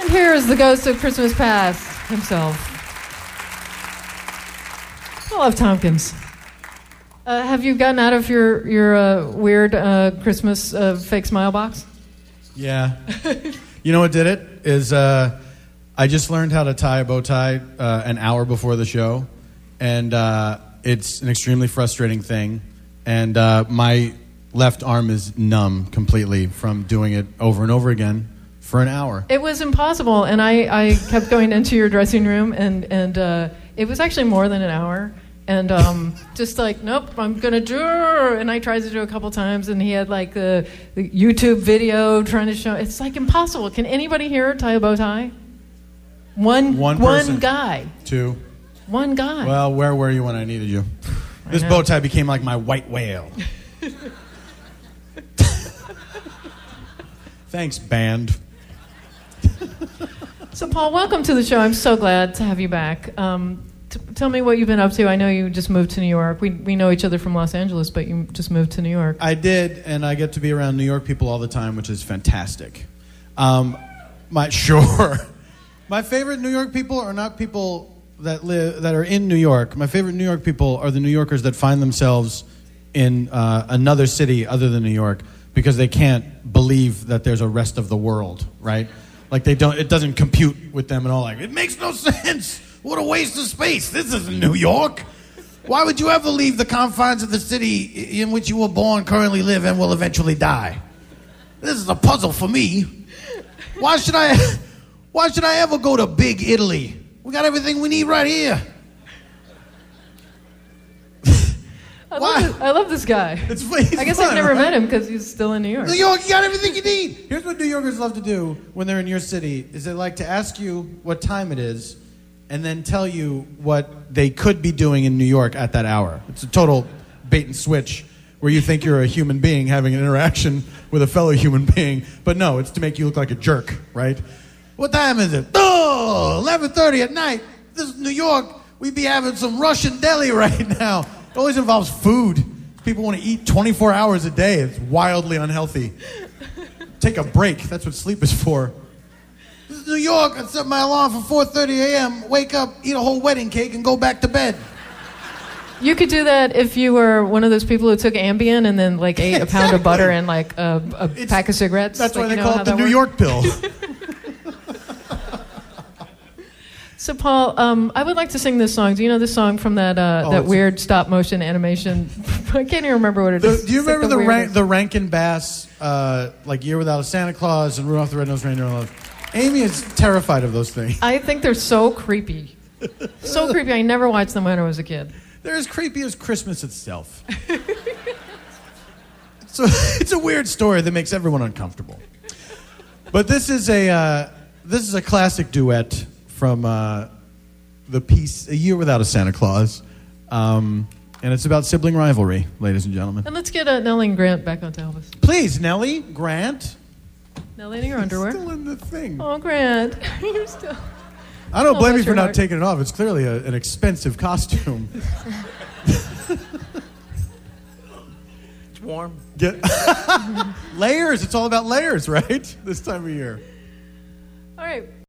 Here's the ghost of Christmas past himself, Paul F. Tompkins. Have you gotten out of your weird Christmas fake smile box? Yeah. You know what did it? Is I just learned how to tie a bow tie an hour before the show, and it's an extremely frustrating thing. And my left arm is numb completely from doing it over and over again for an hour. It was impossible, and I kept going into your dressing room, and it was actually more than an hour. And just like, nope, I'm going to do it. And I tried to do it a couple times, and he had like the YouTube video trying to show. It's like impossible. Can anybody here tie a bow tie? One person. One guy. Two. One guy. Well, where were you when I needed you? This bow tie became like my white whale. Thanks, band. So, Paul, welcome to the show. I'm so glad to have you back. Tell me what you've been up to. I know you just moved to New York. We know each other from Los Angeles, but you just moved to New York. I did, and I get to be around New York people all the time, which is fantastic. My favorite New York people are not people that are in New York. My favorite New York people are the New Yorkers that find themselves in another city other than New York because they can't believe that there's a rest of the world, right? Like it doesn't compute with them at all. Like, it makes no sense. What a waste of space. This isn't New York. Why would you ever leave the confines of the city in which you were born, currently live, and will eventually die? This is a puzzle for me. Why should I ever go to Big Italy? We got everything we need right here. I love this guy. I guess I've never met him because he's still in New York. New York, you got everything you need. Here's what New Yorkers love to do when they're in your city, is they like to ask you what time it is and then tell you what they could be doing in New York at that hour. It's a total bait and switch where you think you're a human being having an interaction with a fellow human being, but no, it's to make you look like a jerk, right? What time is it? Oh, 11:30 at night. This is New York. We'd be having some Russian deli right now. It always involves food. People want to eat 24 hours a day. It's wildly unhealthy. Take a break. That's what sleep is for. This is New York. I set my alarm for 4:30 a.m. Wake up, eat a whole wedding cake, and go back to bed. You could do that if you were one of those people who took Ambien and then like ate a pound of butter and like a pack of cigarettes. That's like, why they call it the New York pill. So, Paul, I would like to sing this song. Do you know this song from that weird stop-motion animation? I can't even remember what it is. Do you remember the Rankin Bass, like Year Without a Santa Claus and Rudolph the Red-Nosed Reindeer and all those? Amy is terrified of those things. I think they're so creepy. So creepy. I never watched them when I was a kid. They're as creepy as Christmas itself. So it's a weird story that makes everyone uncomfortable. But this is a classic duet from the piece A Year Without a Santa Claus. And it's about sibling rivalry, ladies and gentlemen. And let's get Nellie and Grant back on to Elvis. Please, Nellie, Grant. Nellie in your underwear. Still in the thing. Oh, Grant. You're still... I don't blame you for not taking it off. It's clearly an expensive costume. It's warm. Layers. It's all about layers, right? This time of year. All right.